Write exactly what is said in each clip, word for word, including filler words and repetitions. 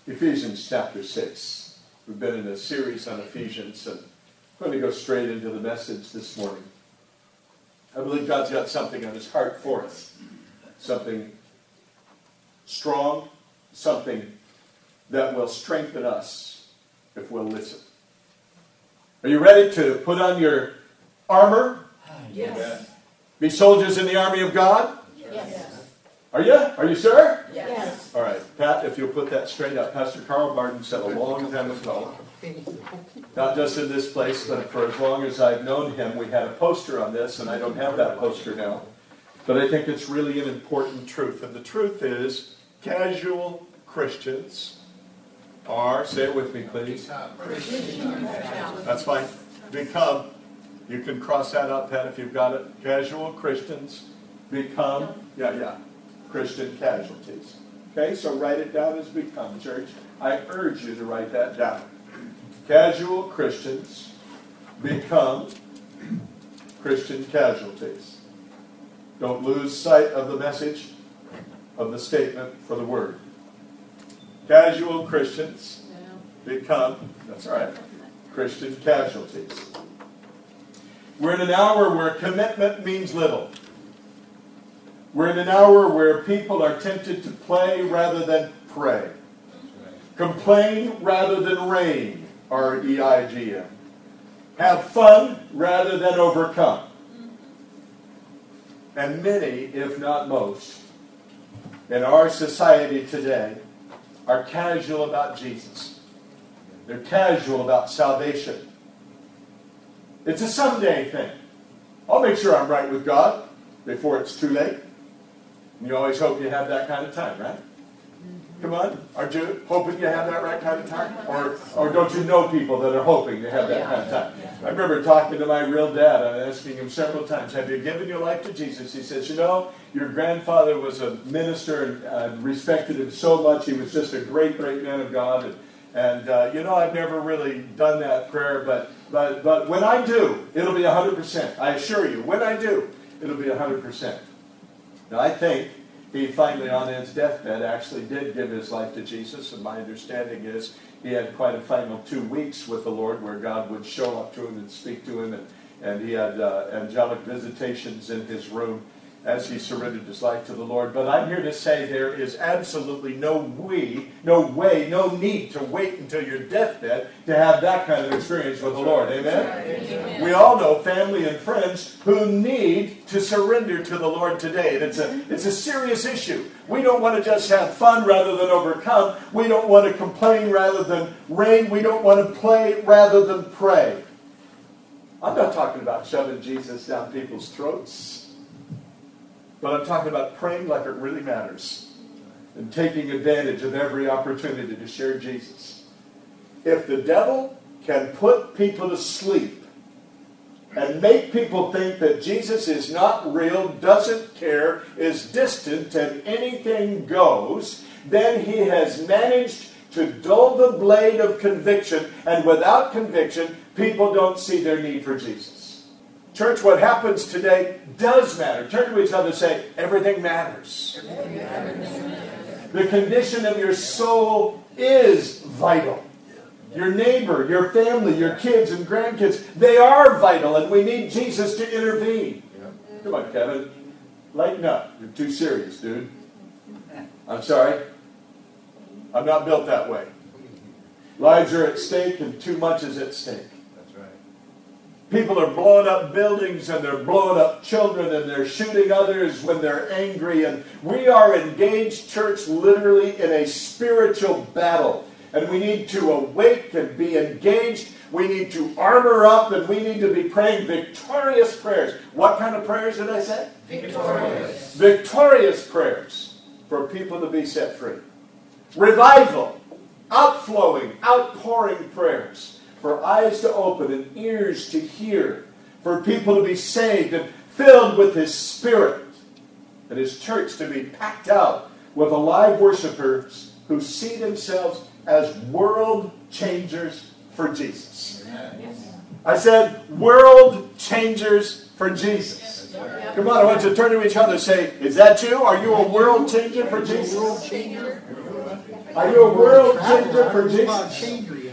Ephesians chapter six. We've been in a series on Ephesians, and I'm going to go straight into the message this morning. I believe God's got something on his heart for us. Something strong, something that will strengthen us if we'll listen. Are you ready to put on your armor? Yes. Be soldiers in the army of God? Yes. Are you? Are you sure? Yes. All right. Pat, if you'll put that straight up. Pastor Carl Barton said a long time ago, not just in this place, but for as long as I've known him, we had a poster on this, and I don't have that poster now. But I think it's really an important truth. And the truth is, casual Christians are, say it with me, please. That's fine. Become, you can cross that out, Pat, if you've got it. Casual Christians become, yeah, yeah, Christian casualties. Okay, so write it down as become, church. I urge you to write that down. Casual Christians become Christian casualties. Don't lose sight of the message of the statement for the word. Casual Christians become, that's all right, Christian casualties. We're in an hour where commitment means little. We're in an hour where people are tempted to play rather than pray. Complain rather than reign, R E I G M. Have fun rather than overcome. And many, if not most, in our society today are casual about Jesus. They're casual about salvation. It's a someday thing. I'll make sure I'm right with God before it's too late. You always hope you have that kind of time, right? Come on, aren't you hoping you have that right kind of time? Or or don't you know people that are hoping to have that kind of time? I remember talking to my real dad and asking him several times, have you given your life to Jesus? He says, you know, your grandfather was a minister and uh, respected him so much. He was just a great, great man of God. And, and uh, you know, I've never really done that prayer, but, but, but when I do, it'll be one hundred percent. I assure you, when I do, it'll be one hundred percent. Now, I think he finally, on his deathbed, actually did give his life to Jesus, and my understanding is he had quite a final two weeks with the Lord where God would show up to him and speak to him, and, and he had uh, angelic visitations in his room as he surrendered his life to the Lord. But I'm here to say there is absolutely no we, no way, no need to wait until your deathbed to have that kind of experience with the Lord. Amen? Amen. We all know family and friends who need to surrender to the Lord today. And it's a, it's a serious issue. We don't want to just have fun rather than overcome. We don't want to complain rather than reign. We don't want to play rather than pray. I'm not talking about shoving Jesus down people's throats. But I'm talking about praying like it really matters and taking advantage of every opportunity to share Jesus. If the devil can put people to sleep and make people think that Jesus is not real, doesn't care, is distant, and anything goes, then he has managed to dull the blade of conviction, and without conviction, people don't see their need for Jesus. Church, what happens today does matter. Turn to each other and say, everything matters. Everything matters. The condition of your soul is vital. Your neighbor, your family, your kids and grandkids, they are vital, and we need Jesus to intervene. Come on, Kevin. Lighten up. You're too serious, dude. I'm sorry. I'm not built that way. Lives are at stake, and too much is at stake. People are blowing up buildings, and they're blowing up children, and they're shooting others when they're angry. And we are engaged, church, literally in a spiritual battle. And we need to awake and be engaged. We need to armor up, and we need to be praying victorious prayers. What kind of prayers did I say? Victorious. Victorious prayers for people to be set free. Revival. Outflowing, outpouring prayers. For eyes to open and ears to hear. For people to be saved and filled with His Spirit. And His church to be packed out with alive worshipers who see themselves as world changers for Jesus. Yes. I said world changers for Jesus. Come on, I want you to turn to each other and say, is that you? Are you a world changer for Jesus? World changer. Are you a world changer for Jesus?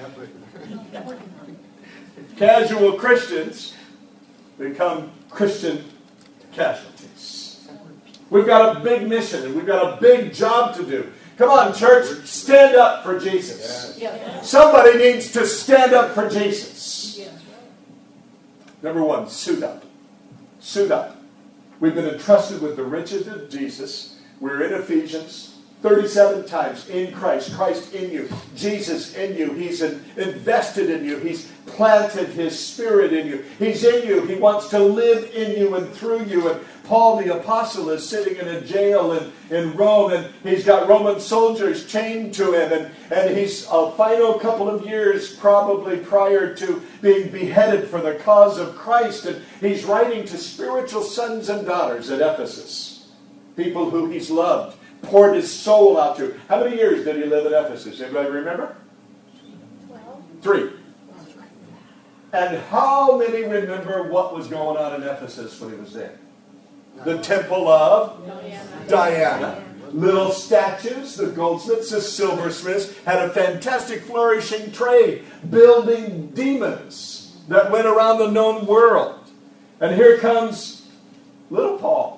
Casual Christians become Christian casualties. We've got a big mission and we've got a big job to do. Come on, church, stand up for Jesus. Somebody needs to stand up for Jesus. Number one, suit up. Suit up. We've been entrusted with the riches of Jesus. We're in Ephesians thirty-seven times. In Christ. Christ in you. Jesus in you. He's invested in you. He's planted His Spirit in you. He's in you. He wants to live in you and through you. And Paul the Apostle is sitting in a jail in, in Rome, and he's got Roman soldiers chained to him, and, and he's a final couple of years probably prior to being beheaded for the cause of Christ, and he's writing to spiritual sons and daughters at Ephesus, people who he's loved, poured his soul out to. How many years did he live at Ephesus? Anybody remember? Twelve. Three. And how many remember what was going on in Ephesus when he was there? The temple of Diana. Diana. Little statues, the goldsmiths, the silversmiths had a fantastic flourishing trade, building demons that went around the known world. And here comes little Paul.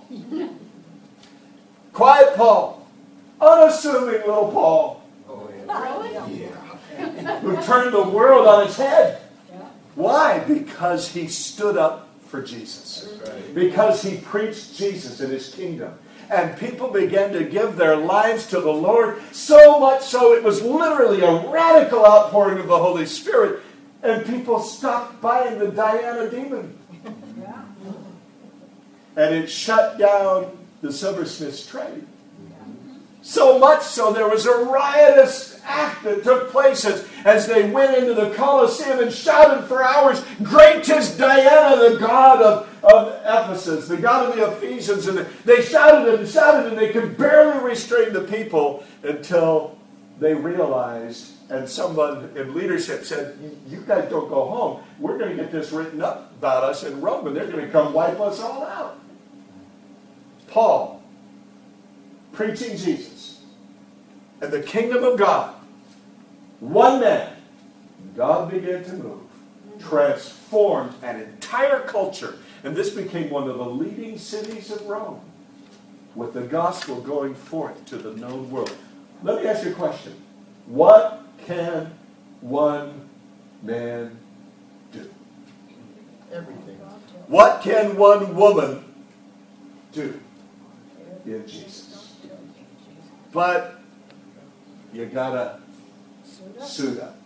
Quiet Paul. Unassuming little Paul. Oh, yeah. Who turned the world on its head. Why? Because he stood up for Jesus. Because he preached Jesus in his kingdom. And people began to give their lives to the Lord, so much so it was literally a radical outpouring of the Holy Spirit. And people stopped buying the Diana demon. And it shut down the silversmith's trade. So much so there was a riotous act that took place as, as they went into the Colosseum and shouted for hours, "Great is Diana, the god of, of Ephesus, the god of the Ephesians." And they shouted and shouted and they could barely restrain the people until they realized, and someone in leadership said, "You guys don't go home. We're going to get this written up about us in Rome and they're going to come wipe us all out." Paul, preaching Jesus and the kingdom of God, one man, God began to move, transformed an entire culture, and this became one of the leading cities of Rome, with the gospel going forth to the known world. Let me ask you a question. What can one man do? Everything. What can one woman do in Jesus? But you gotta suit up.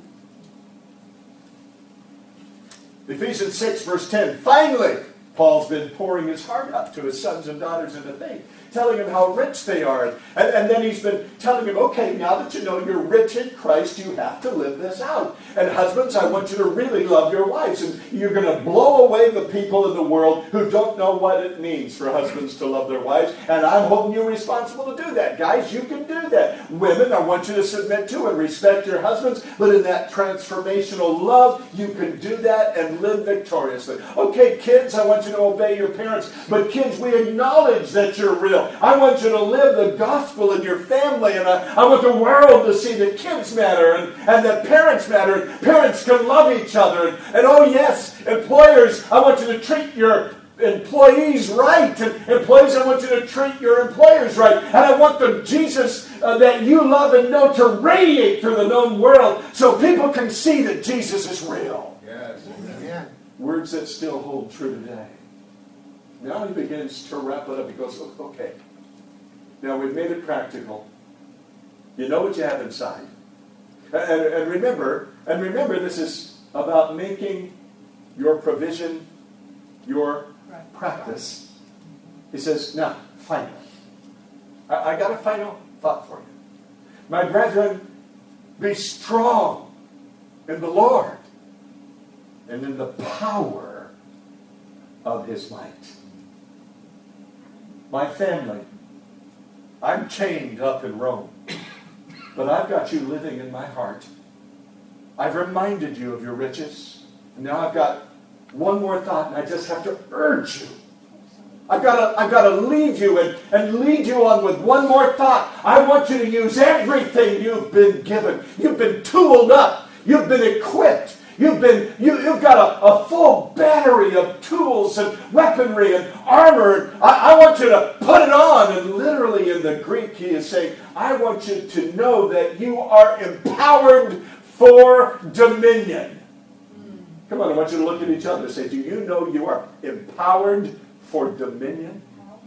Ephesians six verse ten. Finally, Paul's been pouring his heart out to his sons and daughters in the faith, telling them how rich they are. And, and then he's been telling them, okay, now that you know you're rich in Christ, you have to live this out. And husbands, I want you to really love your wives. And you're going to blow away the people in the world who don't know what it means for husbands to love their wives. And I'm holding you responsible to do that. Guys, you can do that. Women, I want you to submit to and respect your husbands. But in that transformational love, you can do that and live victoriously. Okay, kids, I want you to obey your parents. But kids, we acknowledge that you're real. I want you to live the gospel in your family, and I, I want the world to see that kids matter and, and that parents matter, and parents can love each other. And, and oh yes, employers, I want you to treat your employees right. And employees, I want you to treat your employers right. And I want the Jesus uh, that you love and know to radiate through the known world so people can see that Jesus is real. Yes. Amen. Words that still hold true today. Now he begins to wrap it up. He goes, okay, now we've made it practical. You know what you have inside. And, and remember, and remember, this is about making your provision your practice. He says, now, finally, I, I got a final thought for you. My brethren, be strong in the Lord and in the power of His might. My family, I'm chained up in Rome, but I've got you living in my heart. I've reminded you of your riches. And now I've got one more thought, and I just have to urge you. I've got to, I've got to leave you and, and lead you on with one more thought. I want you to use everything you've been given. You've been tooled up. You've been equipped. You've been, you, you've got a, a full battery of tools and weaponry and armor. I, I want you to put it on. And literally in the Greek, he is saying, I want you to know that you are empowered for dominion. Come on, I want you to look at each other and say, do you know you are empowered for dominion?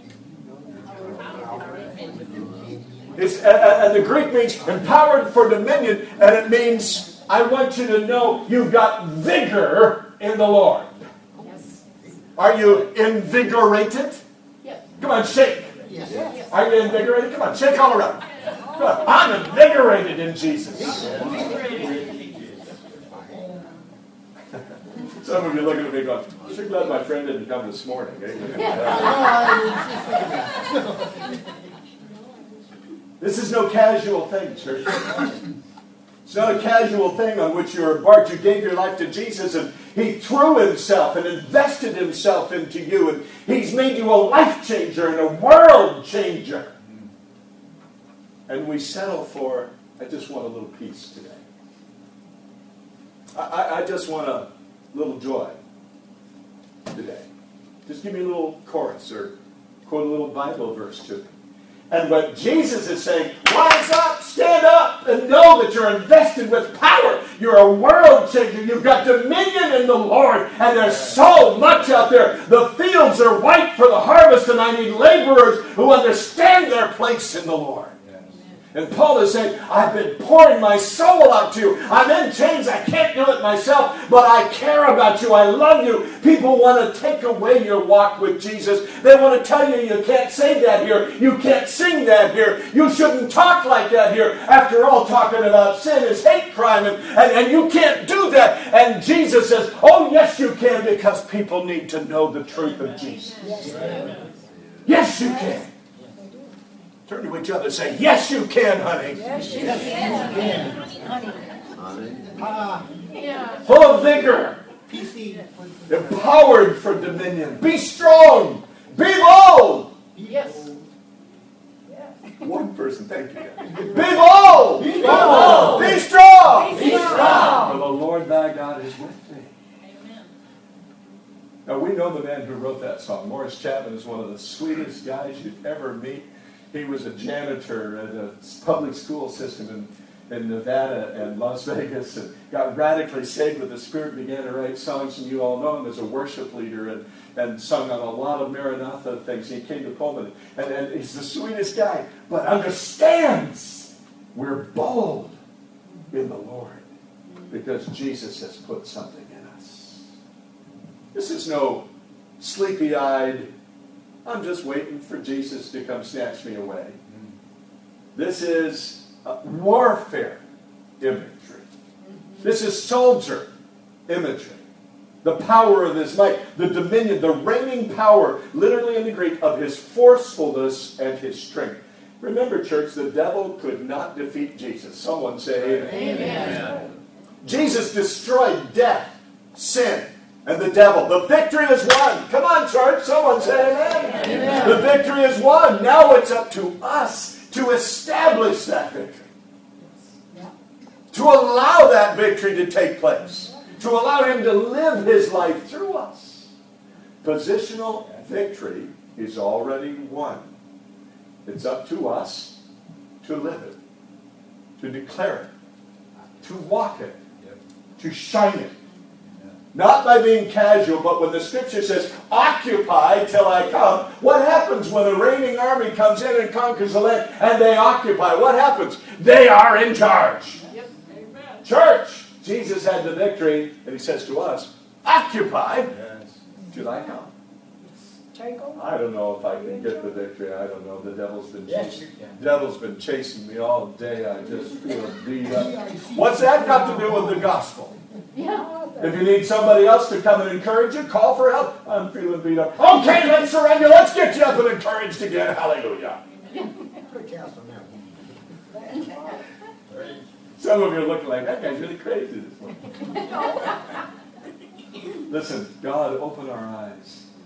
It's, and, and the Greek means empowered for dominion, and it means I want you to know you've got vigor in the Lord. Yes. Are you invigorated? Yes. Come on, shake. Yes. Yes. Are you invigorated? Come on, shake all around. Come on. I'm invigorated in Jesus. Some of you looking at me going, I'm sure glad my friend didn't come this morning. This is no casual thing, church. It's not a casual thing on which you're embarked. You gave your life to Jesus, and He threw Himself and invested Himself into you, and He's made you a life changer and a world changer. And we settle for, I just want a little peace today. I, I, I just want a little joy today. Just give me a little chorus or quote a little Bible verse to me. And what Jesus is saying, rise up, stand up, and know that you're invested with power. You're a world changer. You've got dominion in the Lord. And there's so much out there. The fields are white for the harvest, and I need laborers who understand their place in the Lord. And Paul is saying, I've been pouring my soul out to you. I'm in chains. I can't do it myself, but I care about you. I love you. People want to take away your walk with Jesus. They want to tell you you can't say that here. You can't sing that here. You shouldn't talk like that here. After all, talking about sin is hate crime, and, and, and you can't do that. And Jesus says, oh, yes, you can, because people need to know the truth of Jesus. Yes, you can. Turn to each other and say, yes, you can, honey. Yes, you can. Honey. Ah, Yeah. Full of vigor. P C. Empowered for dominion. Be strong. Be bold. Yes. One person, thank you. Be bold. Be bold. Be strong. Be strong. For the Lord thy God is with thee. Amen. Now, we know the man who wrote that song. Morris Chapman is one of the sweetest guys you'd ever meet. He was a janitor at a public school system in, in Nevada and Las Vegas, and got radically saved with the Spirit, began to write songs, and you all know him as a worship leader, and, and sung on a lot of Maranatha things. He came to Pullman, and, and he's the sweetest guy, but understands we're bold in the Lord because Jesus has put something in us. This is no sleepy-eyed, I'm just waiting for Jesus to come snatch me away. This is uh, warfare imagery. This is soldier imagery. The power of His might, the dominion, the reigning power, literally in the Greek, of His forcefulness and His strength. Remember, church, the devil could not defeat Jesus. Someone say amen. Amen. Jesus destroyed death, sin, and the devil. The victory is won. Come on, church. Someone say amen. Amen. The victory is won. Now it's up to us to establish that victory. To allow that victory to take place. To allow Him to live His life through us. Positional victory is already won. It's up to us to live it. To declare it. To walk it. To shine it. Not by being casual, but when the Scripture says, occupy till I come, what happens when a reigning army comes in and conquers the land and they occupy? What happens? They are in charge. Yep. Amen. Church, Jesus had the victory, and He says to us, occupy till I come. I don't know if I can get the victory. I don't know. The devil's been chasing, devil's been chasing me all day. I just feel beat up. What's that got to do with the gospel? Yeah. If you need somebody else to come and encourage you, call for help. I'm feeling beat up. Okay, let's surrender. Let's get you up and encouraged again. Hallelujah. Put a cast on that. Some of you are looking like, that guy's really crazy this morning. Listen, God, open our eyes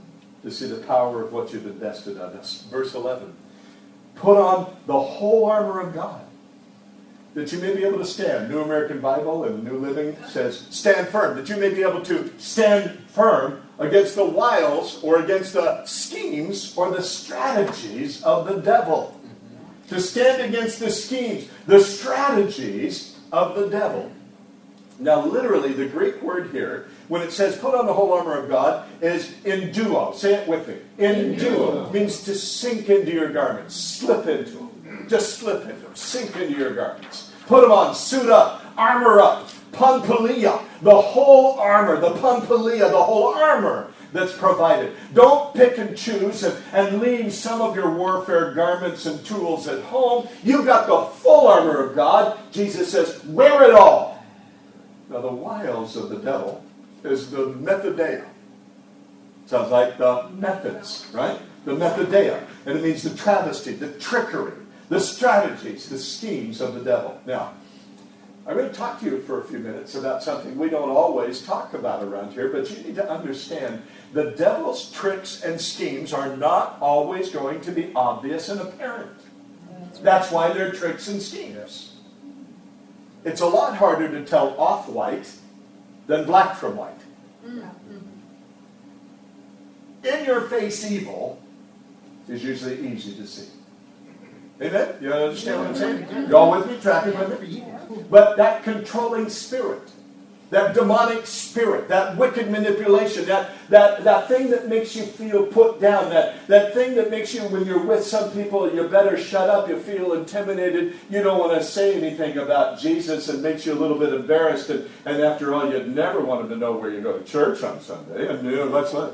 to see the power of what you've invested on us. Verse eleven. Put on the whole armor of God, that you may be able to stand. New American Bible and New Living says, stand firm. That you may be able to stand firm against the wiles or against the schemes or the strategies of the devil. To stand against the schemes, the strategies of the devil. Now, literally, the Greek word here, when it says put on the whole armor of God, is enduo. Say it with me. Enduo means to sink into your garments, slip into them. Just slip into them, sink into your garments. Put them on, suit up, armor up, panpalia, the whole armor, the panpalia, the whole armor that's provided. Don't pick and choose and, and leave some of your warfare garments and tools at home. You've got the full armor of God. Jesus says, wear it all. Now, the wiles of the devil is the methodeia. Sounds like the methods, right? The methodeia. And it means the travesty, the trickery, the strategies, the schemes of the devil. Now, I'm going to talk to you for a few minutes about something we don't always talk about around here, but you need to understand the devil's tricks and schemes are not always going to be obvious and apparent. That's why they're tricks and schemes. It's a lot harder to tell off-white than black from white. In-your-face evil is usually easy to see. Amen? You understand what I'm saying? You all with me? Tracking with me? But that controlling spirit, that demonic spirit, that wicked manipulation, that, that, that thing that makes you feel put down, that, that thing that makes you, when you're with some people, you better shut up, you feel intimidated, you don't want to say anything about Jesus, and makes you a little bit embarrassed, and, and after all, you'd never want them to know where you go to church on Sunday, and you know, let's let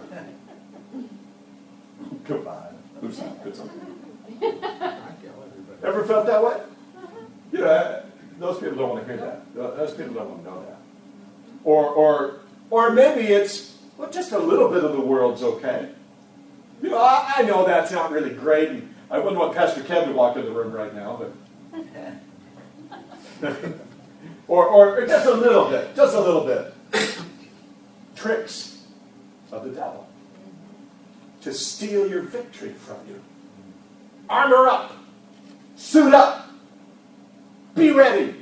come on. Who's that? It's okay. Ever felt that way? You know, those people don't want to hear that. Those people don't want to know that. Or, or, or maybe it's, well, just a little bit of the world's okay. You know, I, I know that's not really great, and I wouldn't want Pastor Kevin to walk in the room right now, but... or, or just a little bit, just a little bit. Tricks of the devil to steal your victory from you. Armor up. Suit up. Be ready.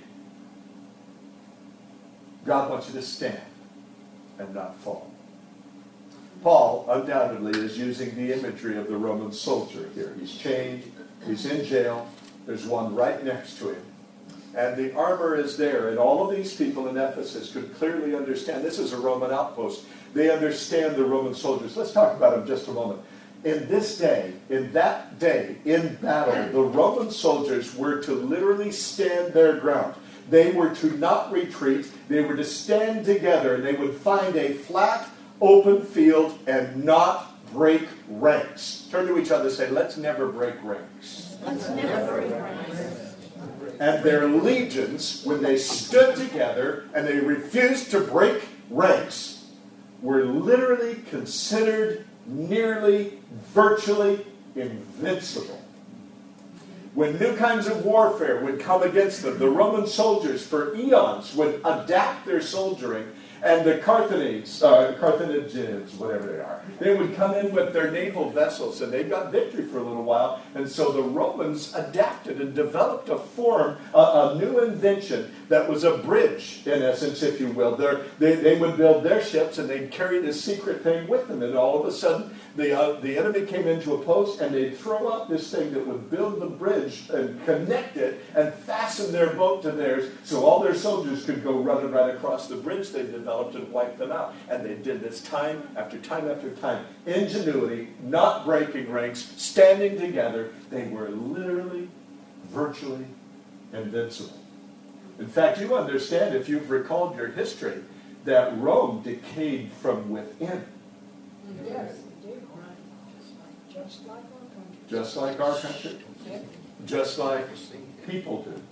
God wants you to stand and not fall. Paul undoubtedly is using the imagery of the Roman soldier here. He's chained. He's in jail. There's one right next to him. And the armor is there. And all of these people in Ephesus could clearly understand. This is a Roman outpost. They understand the Roman soldiers. Let's talk about them just a moment. In this day, in that day, in battle, the Roman soldiers were to literally stand their ground. They were to not retreat. They were to stand together, and they would find a flat, open field and not break ranks. Turn to each other and say, let's never break ranks. Let's never break ranks. And their legions, when they stood together and they refused to break ranks, were literally considered nearly, virtually invincible. When new kinds of warfare would come against them, the Roman soldiers for eons would adapt their soldiering, and the Carthaginians, uh, Carthaginians, whatever they are, they would come in with their naval vessels, and they got victory for a little while, and so the Romans adapted and developed a form, a, a new invention that was a bridge, in essence, if you will. They, they would build their ships, and they'd carry this secret thing with them, and all of a sudden, the, uh, the enemy came into a post, and they'd throw out this thing that would build the bridge and connect it and fasten their boat to theirs, so all their soldiers could go running right across the bridge they developed and wipe them out. And they did this time after time after time. Ingenuity, not breaking ranks, standing together. They were literally, virtually invincible. In fact, you understand, if you've recalled your history, that Rome decayed from within. Yes, it did. Just like our country. Just like our country. Just like people do.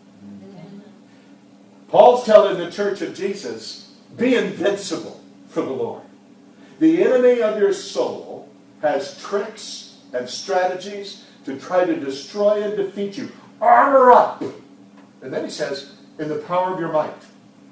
Paul's telling the church of Jesus, be invincible for the Lord. The enemy of your soul has tricks and strategies to try to destroy and defeat you. Armor up. And then he says, in the power of your might.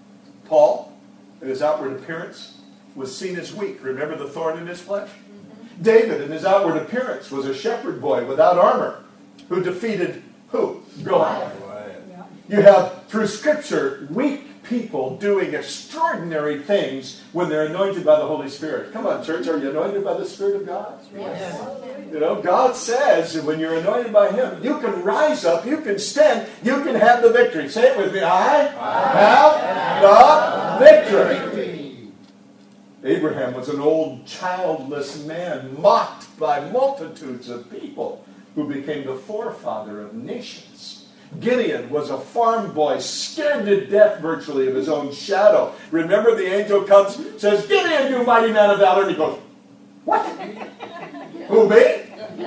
Paul, in his outward appearance, was seen as weak. Remember the thorn in his flesh? David, in his outward appearance, was a shepherd boy without armor who defeated who? Goliath. Yeah. You have, through Scripture, weak people doing extraordinary things when they're anointed by the Holy Spirit. Come on, church, are you anointed by the Spirit of God? Yes. You know, God says that when you're anointed by Him, you can rise up, you can stand, you can have the victory. Say it with me. I, I have the victory. Abraham was an old childless man mocked by multitudes of people who became the forefather of nations. Gideon was a farm boy, scared to death virtually of his own shadow. Remember, the angel comes, says, Gideon, you mighty man of valor. And he goes, what? Who, me?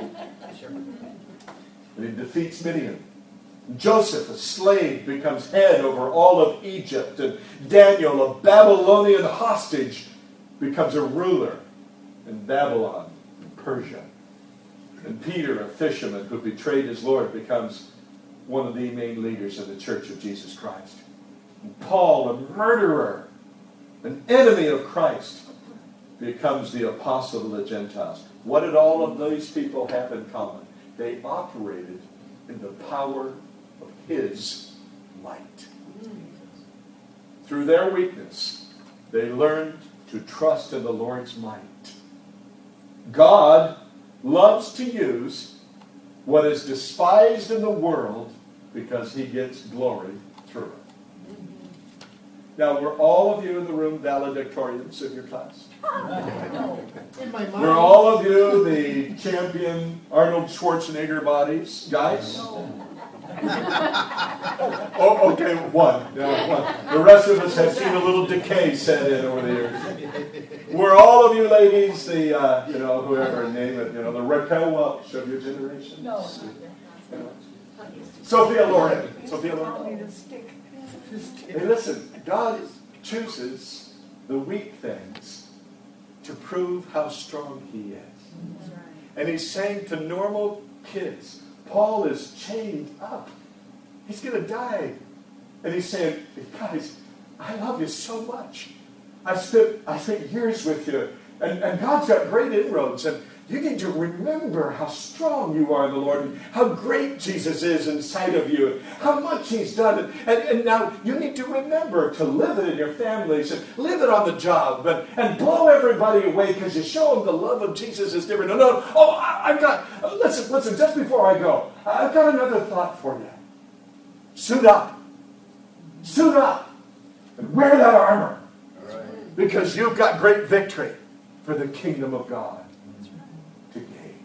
And he defeats Midian. Joseph, a slave, becomes head over all of Egypt. And Daniel, a Babylonian hostage, becomes a ruler in Babylon and Persia. And Peter, a fisherman who betrayed his Lord, becomes one of the main leaders of the Church of Jesus Christ. And Paul, a murderer, an enemy of Christ, becomes the apostle of the Gentiles. What did all of these people have in common? They operated in the power of His might. Through their weakness, they learned to trust in the Lord's might. God loves to use what is despised in the world because He gets glory through it. Now, were all of you in the room valedictorians of your class? In my mind. Were all of you the champion Arnold Schwarzenegger bodies, guys? Oh, okay, one. Yeah, one. The rest of us have seen a little decay set in over the years. Were all of you ladies the, uh, you know, whoever name it, you know, the Raquel Welch of your generation? No. Sophia Loren. Sophia Loren. Hey, listen, God chooses the weak things to prove how strong He is. And He's saying to normal kids, Paul is chained up. He's going to die. And He's saying, guys, I love you so much. I spent, I spent years with you. And, and God's got great inroads. And you need to remember how strong you are in the Lord and how great Jesus is inside of you, how much He's done. And, and, and now you need to remember to live it in your families and live it on the job and, and blow everybody away because you show them the love of Jesus is different. No, no, oh, I, I've got, listen, listen, just before I go, I've got another thought for you. Suit up. Suit up. And wear that armor. Because you've got great victory for the kingdom of God to gain.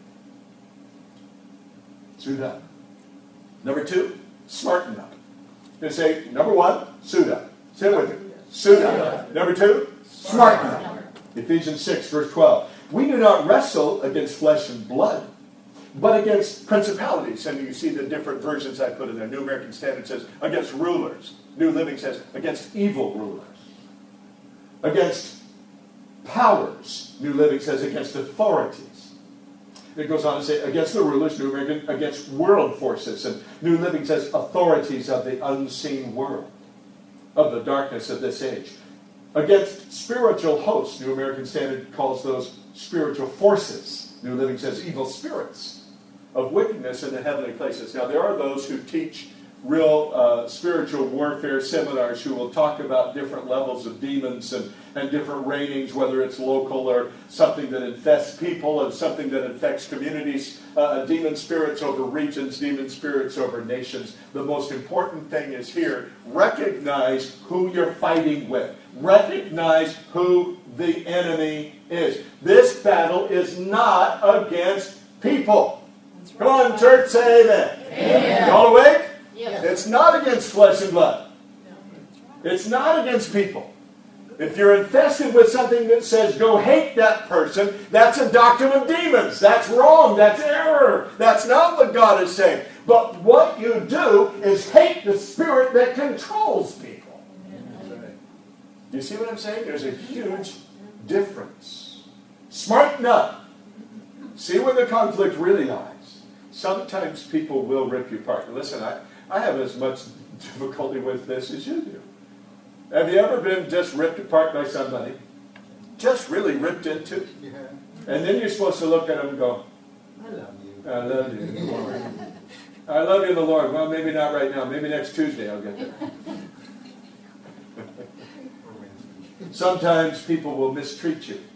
Suit up. Number two, smarten up. They say, number one, suit up. Say it with me. Suit up. Number two, smarten up. Ephesians six, verse twelve. We do not wrestle against flesh and blood, but against principalities. And you see the different versions I put in there. New American Standard says, against rulers. New Living says, against evil rulers. Against powers. New Living says, against authorities. It goes on to say, against the rulers, New American, against world forces. And New Living says, authorities of the unseen world, of the darkness of this age. Against spiritual hosts, New American Standard calls those spiritual forces. New Living says, evil spirits of wickedness in the heavenly places. Now, there are those who teach real uh, spiritual warfare seminars who will talk about different levels of demons and, and different ratings, whether it's local or something that infests people and something that infects communities, uh, demon spirits over regions, demon spirits over nations. The most important thing is here, recognize who you're fighting with. Recognize who the enemy is. This battle is not against people. Come on, church, say amen. Amen. You all awake? Yes. It's not against flesh and blood. It's not against people. If you're infested with something that says go hate that person, that's a doctrine of demons. That's wrong. That's error. That's not what God is saying. But what you do is hate the spirit that controls people. You see what I'm saying? There's a huge difference. Smarten up. See where the conflict really lies. Sometimes people will rip you apart. Listen, I, I have as much difficulty with this as you do. Have you ever been just ripped apart by somebody? Just really ripped into? Yeah. And then you're supposed to look at them and go, I love you. I love you in the Lord. I love you in the Lord. Well, maybe not right now. Maybe next Tuesday I'll get there. Sometimes people will mistreat you.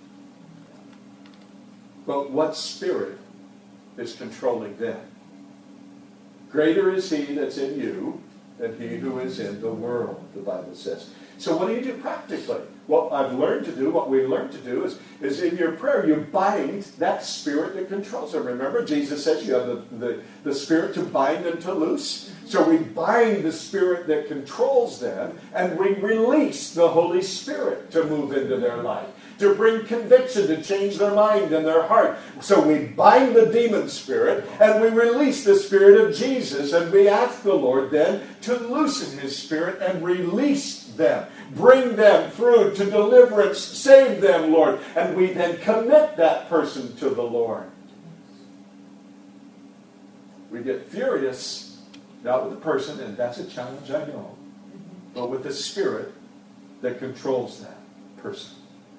But what spirit is controlling them? Greater is he that's in you than he who is in the world, the Bible says. So what do you do practically? What I've learned to do, what we learned to do is, is in your prayer, you bind that spirit that controls them. Remember, Jesus says you have the, the, the spirit to bind and to loose. So we bind the spirit that controls them, and we release the Holy Spirit to move into their life, to bring conviction, to change their mind and their heart. So we bind the demon spirit, and we release the Spirit of Jesus, and we ask the Lord then to loosen his spirit and release them. Bring them through to deliverance. Save them, Lord. And we then commit that person to the Lord. We get furious, not with the person, and that's a challenge, I know, but with the spirit that controls that person.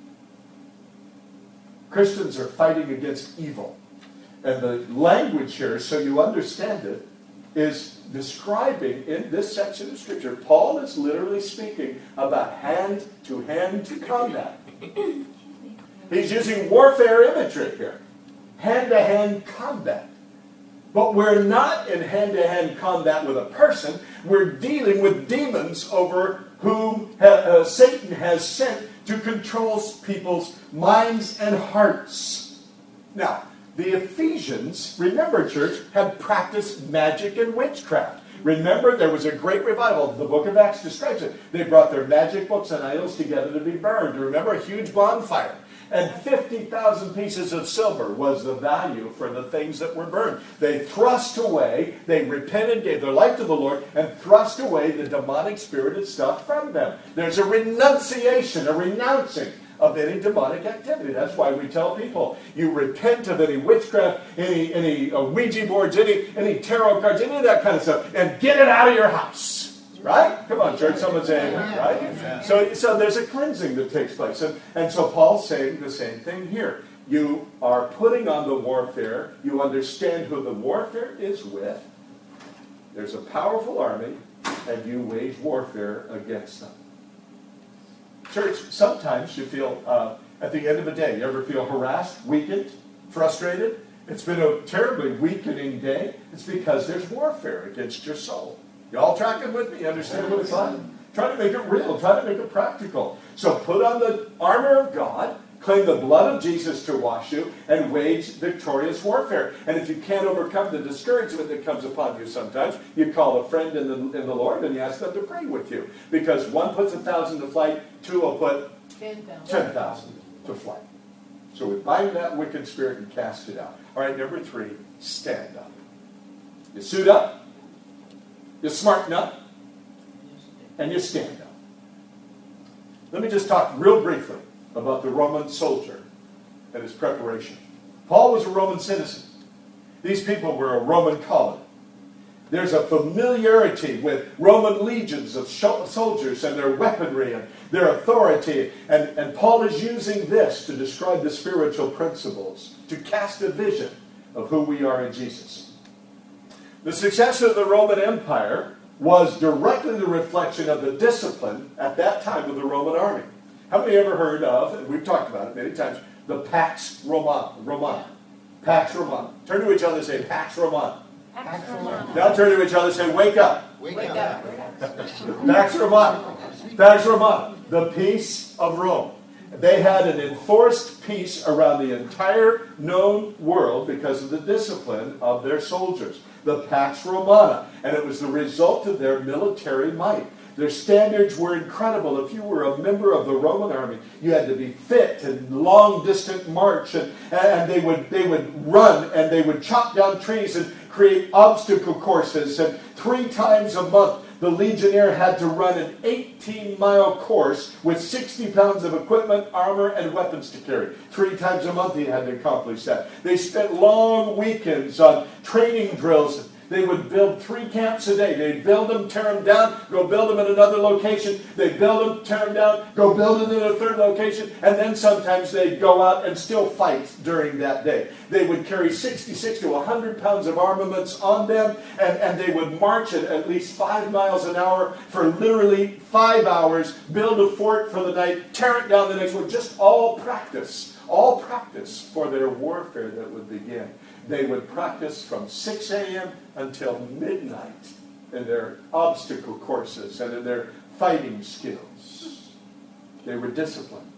Christians are fighting against evil. And the language here, so you understand it, is describing in this section of Scripture. Paul is literally speaking about hand-to-hand combat. He's using warfare imagery here. Hand-to-hand combat. But we're not in hand-to-hand combat with a person. We're dealing with demons over whom uh, Satan has sent to control people's minds and hearts. Now, the Ephesians, remember, church, had practiced magic and witchcraft. Remember, there was a great revival. The book of Acts describes it. They brought their magic books and idols together to be burned. Remember, a huge bonfire. And fifty thousand pieces of silver was the value for the things that were burned. They thrust away, they repented, gave their life to the Lord, and thrust away the demonic spirited stuff from them. There's a renunciation, a renouncing of any demonic activity. That's why we tell people, you repent of any witchcraft, any any uh, Ouija boards, any, any tarot cards, any of that kind of stuff, and get it out of your house. Right? Come on, church. Someone's saying, right? So, so there's a cleansing that takes place. And, and so Paul's saying the same thing here. You are putting on the warfare. You understand who the warfare is with. There's a powerful army, and you wage warfare against them. Church, sometimes you feel, uh, at the end of the day, you ever feel harassed, weakened, frustrated? It's been a terribly weakening day. It's because there's warfare against your soul. You all tracking with me? You understand what it's like? Try to make it real. Try to make it practical. So put on the armor of God, claim the blood of Jesus to wash you, and wage victorious warfare. And if you can't overcome the discouragement that comes upon you sometimes, you call a friend in the, in the Lord and you ask them to pray with you. Because one puts a thousand to flight, two will put ten thousand to flight. So we bind that wicked spirit and cast it out. All right, number three, stand up. You suit up. You smarten up, and you stand up. Let me just talk real briefly about the Roman soldier and his preparation. Paul was a Roman citizen. These people were a Roman colony. There's a familiarity with Roman legions of soldiers and their weaponry and their authority. And, and Paul is using this to describe the spiritual principles, to cast a vision of who we are in Jesus. The success of the Roman Empire was directly the reflection of the discipline at that time of the Roman army. How many ever heard of, and we've talked about it many times, the Pax Romana? Romana. Pax Romana. Turn to each other and say, Pax Romana. Pax Romana. Now turn to each other and say, wake up. Wake, Wake up. up. Pax Romana. Pax Romana. The peace of Rome. They had an enforced peace around the entire known world because of the discipline of their soldiers. The Pax Romana. And it was the result of their military might. Their standards were incredible. If you were a member of the Roman army, you had to be fit and long distant march, and, and they would they would run and they would chop down trees and create obstacle courses. And three times a month, the legionnaire had to run an eighteen-mile course with sixty pounds of equipment, armor, and weapons to carry. Three times a month he had to accomplish that. They spent long weekends on training drills. They would build three camps a day. They'd build them, tear them down, go build them at another location. They'd build them, tear them down, go build them in a third location. And then sometimes they'd go out and still fight during that day. They would carry sixty-six to one hundred pounds of armaments on them. And, and they would march at at least five miles an hour for literally five hours. Build a fort for the night, tear it down the next one. Just all practice. All practice for their warfare that would begin. They would practice from six a.m. until midnight in their obstacle courses and in their fighting skills. They were disciplined.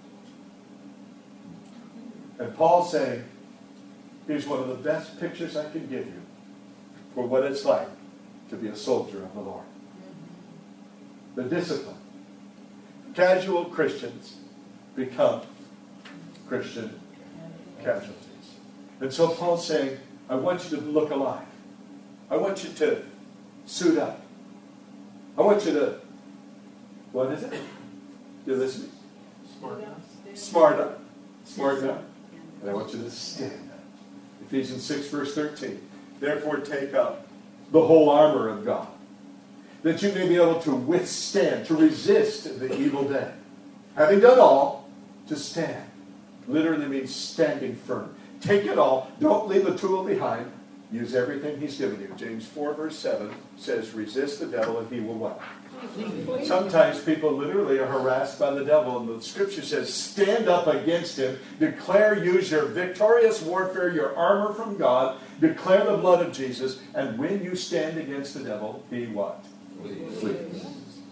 And Paul's saying, here's one of the best pictures I can give you for what it's like to be a soldier of the Lord. The discipline. Casual Christians become Christian casualties. And so Paul's saying, I want you to look alive. I want you to suit up. I want you to, what is it? You listening? Smart up. Smart up. Smart up. And I want you to stand up. Ephesians six, verse thirteen. Therefore take up the whole armor of God, that you may be able to withstand, to resist the evil day. Having done all, to stand. Literally means standing firm. Take it all. Don't leave a tool behind. Use everything he's given you. James four, verse seven says, resist the devil and he will what? Sometimes people literally are harassed by the devil, and the scripture says, stand up against him. Declare, use your victorious warfare, your armor from God. Declare the blood of Jesus. And when you stand against the devil, he what? Flees. Flees.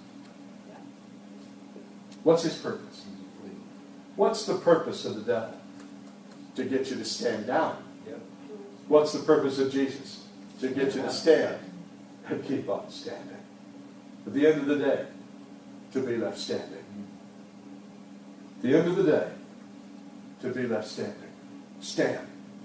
What's his purpose? What's the purpose of the devil? To get you to stand down. Yep. What's the purpose of Jesus? To get you to stand and keep on standing. At the end of the day, to be left standing. At the end of the day, to be left standing. Stand.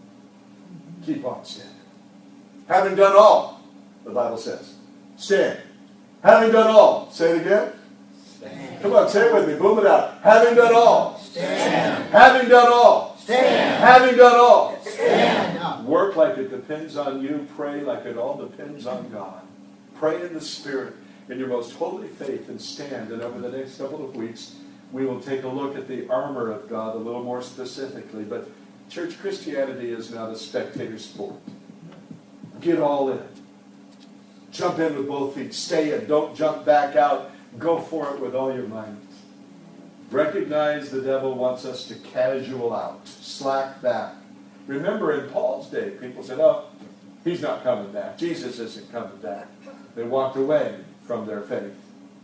Keep on standing. Having done all, the Bible says. Stand. Having done all. Say it again. Stand. Come on, say it with me. Boom it out. Having done all. Stand. Having done all. Stand. Having done all. Stand. Work like it depends on you. Pray like it all depends on God. Pray in the Spirit in your most holy faith and stand. And over the next couple of weeks, we will take a look at the armor of God a little more specifically. But church Christianity is not a spectator sport. Get all in. Jump in with both feet. Stay in. Don't jump back out. Go for it with all your might. Recognize the devil wants us to casual out. Slack back. Remember in Paul's day, people said, oh, he's not coming back. Jesus isn't coming back. They walked away from their faith.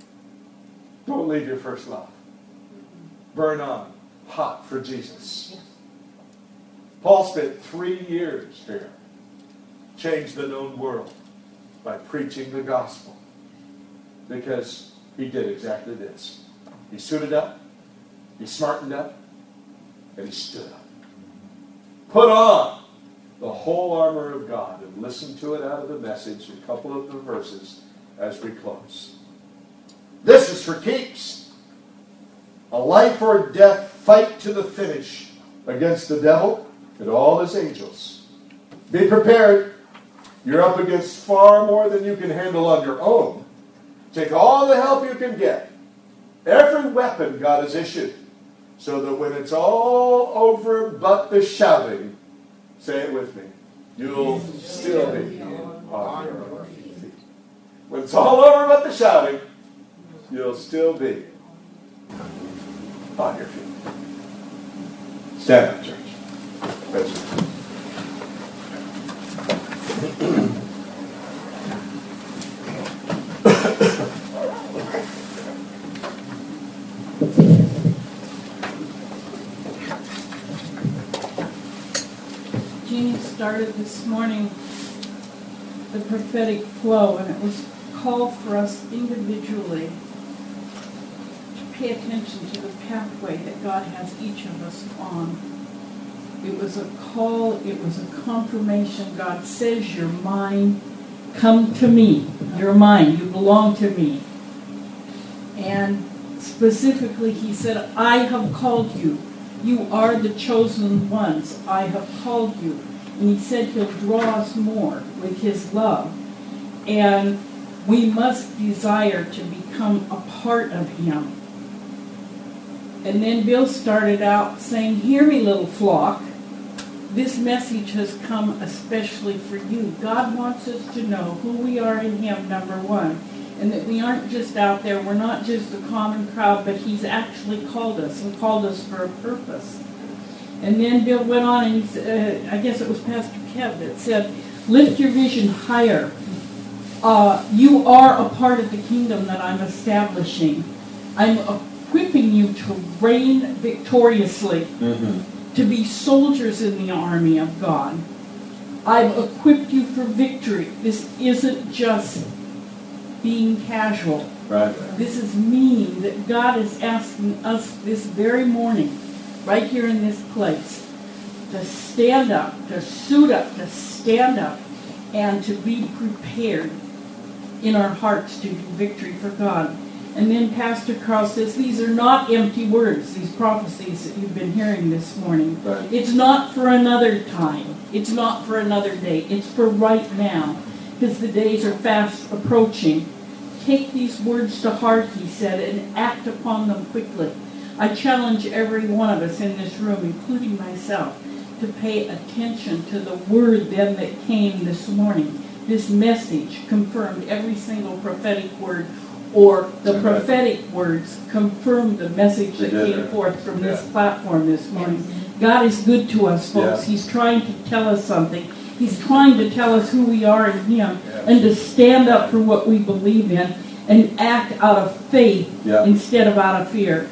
Don't leave your first love. Burn on, hot for Jesus. Paul spent three years here, changed the known world by preaching the gospel, because he did exactly this. He suited up, he smartened up, and he stood up. Put on the whole armor of God, and listen to it out of the message, a couple of the verses as we close. This is for keeps. A life or death fight to the finish against the devil and all his angels. Be prepared. You're up against far more than you can handle on your own. Take all the help you can get. Every weapon God has issued. So that when it's all over but the shouting, say it with me, you'll still be on your feet. When it's all over but the shouting, you'll still be on your feet. Stand up, church. Let's Jeannie started this morning the prophetic flow, and it was called for us individually to pay attention to the pathway that God has each of us on. It was a call, it was a confirmation. God says, you're mine, come to me. You're mine, you belong to me. And specifically, he said, I have called you. You are the chosen ones. I have called you. And he said he'll draw us more with his love. And we must desire to become a part of him. And then Bill started out saying, hear me, little flock. This message has come especially for you. God wants us to know who we are in him, number one. And that we aren't just out there, we're not just a common crowd, but he's actually called us and called us for a purpose. And then Bill went on and he said, uh, I guess it was Pastor Kev that said, lift your vision higher. Uh, you are a part of the kingdom that I'm establishing. I'm equipping you to reign victoriously, mm-hmm. to be soldiers in the army of God. I've equipped you for victory. This isn't just being casual. Right. This is meaning that God is asking us this very morning, right here in this place, to stand up, to suit up, to stand up, and to be prepared in our hearts to do victory for God. And then Pastor Carl says, these are not empty words, these prophecies that you've been hearing this morning. Right. It's not for another time. It's not for another day. It's for right now, because the days are fast approaching. Take these words to heart, he said, and act upon them quickly. I challenge every one of us in this room, including myself, to pay attention to the word then that came this morning. This message confirmed every single prophetic word, or the Amen. Prophetic words confirmed the message that They did, came right? forth from Yeah. this platform this morning. God is good to us, folks. Yeah. He's trying to tell us something. He's trying to tell us who we are in him, Yeah. and to stand up for what we believe in and act out of faith Yeah. instead of out of fear.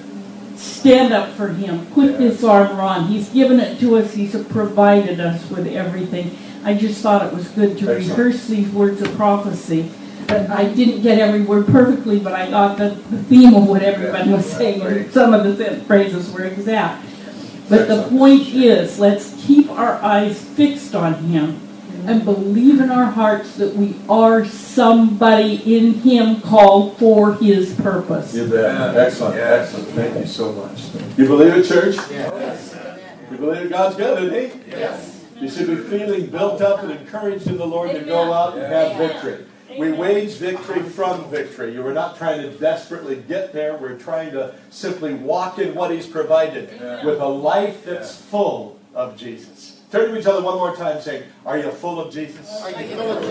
Stand up for him. Put Yeah. this armor on. He's given it to us. He's provided us with everything. I just thought it was good to Excellent. rehearse these words of prophecy. But I didn't get every word perfectly, but I got the, the theme of what everybody was saying. And some of the phrases were exact. But the point is, let's keep our eyes fixed on him and believe in our hearts that we are somebody in him called for his purpose. You bet. Excellent. Excellent. Thank you so much. You believe it, church? Yes. You believe that God's good, isn't he? Yes. You should be feeling built up and encouraged in the Lord to go out and have victory. We wage victory from victory. You are not trying to desperately get there. We're trying to simply walk in what he's provided with a life that's full of Jesus. Turn to each other one more time saying, are you full of Jesus? Are you full of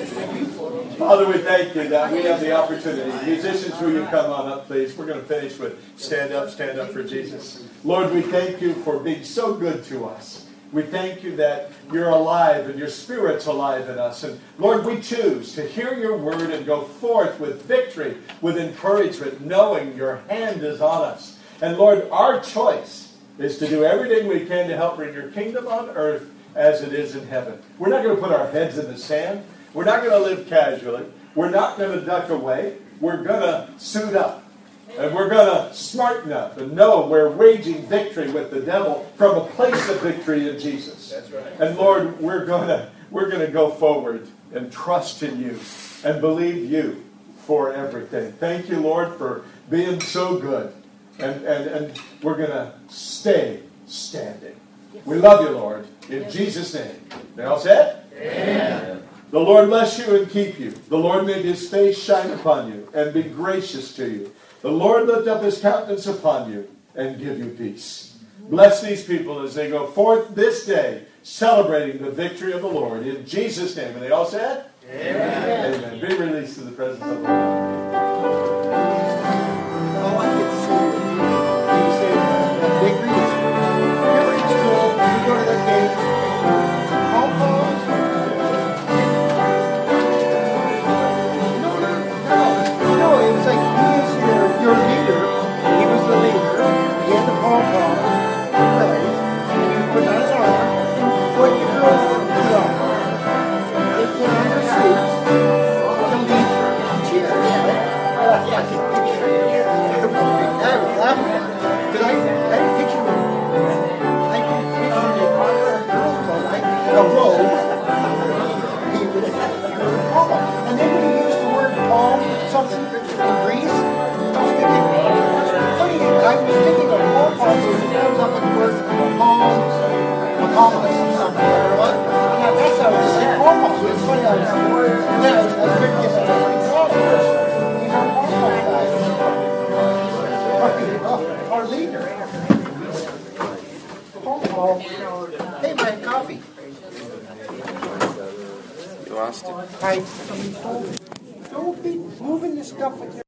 Jesus? Father, we thank you that we have the opportunity. Musicians, will you come on up, please? We're going to finish with stand up, stand up for Jesus. Lord, we thank you for being so good to us. We thank you that you're alive and your Spirit's alive in us. And Lord, we choose to hear your word and go forth with victory, with encouragement, knowing your hand is on us. And Lord, our choice is to do everything we can to help bring your kingdom on earth as it is in heaven. We're not going to put our heads in the sand. We're not going to live casually. We're not going to duck away. We're going to suit up. And we're going to smarten up and know we're waging victory with the devil from a place of victory in Jesus. That's right. And Lord, we're going to we're going to go forward and trust in you and believe you for everything. Thank you, Lord, for being so good. And, and, and we're going to stay standing. We love you, Lord. In Jesus' name. They all said? Amen. The Lord bless you and keep you. The Lord make his face shine upon you and be gracious to you. The Lord lift up his countenance upon you and give you peace. Bless these people as they go forth this day, celebrating the victory of the Lord. In Jesus' name. And they all said? Amen. Amen. Be released to the presence of the Lord. All I get to say is, you say that victory is, remember in school, you go to the gate, all calls. No, no, no, no, it was like he is your, your leader, he was the leader, he had the call call, right, and he put on his armor, what you girls put on, they put on their suits, to lead cheer, yeah, Austin. Hi. Don't be moving this stuff with your